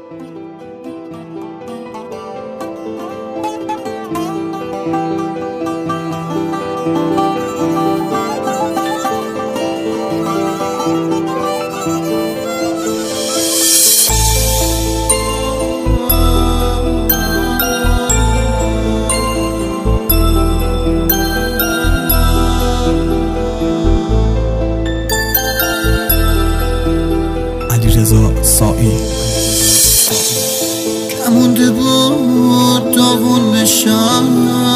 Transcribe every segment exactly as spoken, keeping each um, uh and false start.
علیرضا سائی. کمونده بود داغون بشم،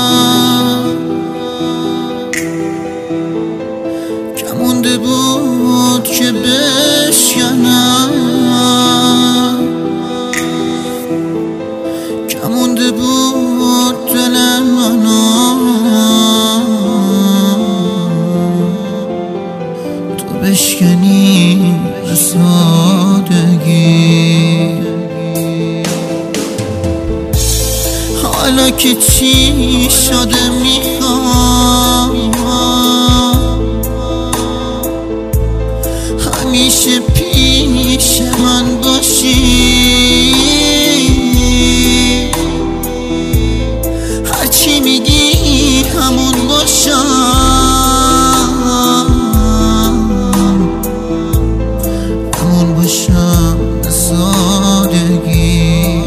کمونده بود که بشکنم، کمونده بود دل منو تو بشکنی به سادگی. حالا که چی شده میخوام همیشه پیش من باشی، هرچی میگی همون باشم، همون باشم به سادگی.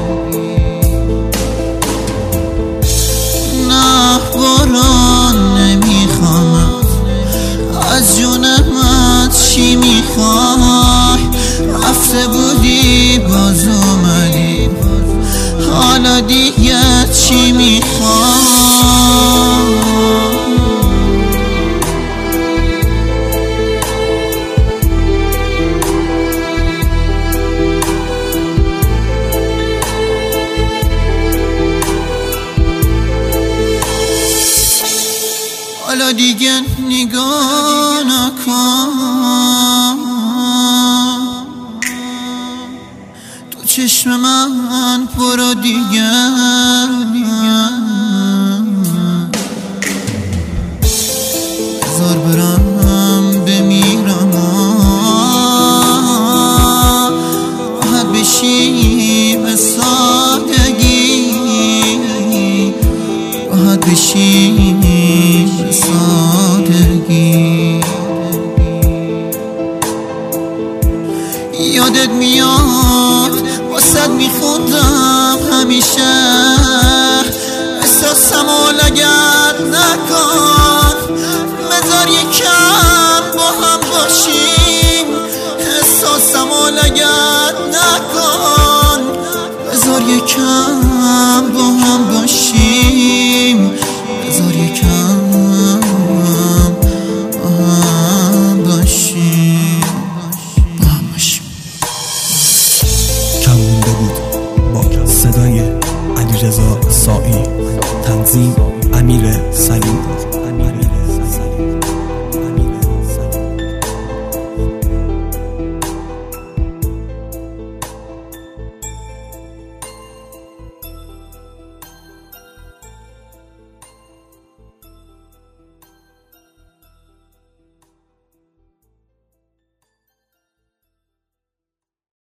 نه باران نمیخوام، از جونمت چی میخوای؟ رفته بودی باز اومدی، حالا دیگه چی میخوای؟ حالا دیگه نگاه نکن تو چشم من، برو دیگه. بذار برم بمیرم، راحت بشی به سادگی، راحت بشی به سادگی. یادت میاد واسد میخوندم همیشه، احساسمو لگد نکن، بذار یکم با هم باشیم. احساسمو لگد نکن، بذار یکم با هم باشیم، بذار یکم با هم باشیم، با هم باشیم. کمونده بود با صدای علیرضا سائی، تنظیم امیر سلیمی.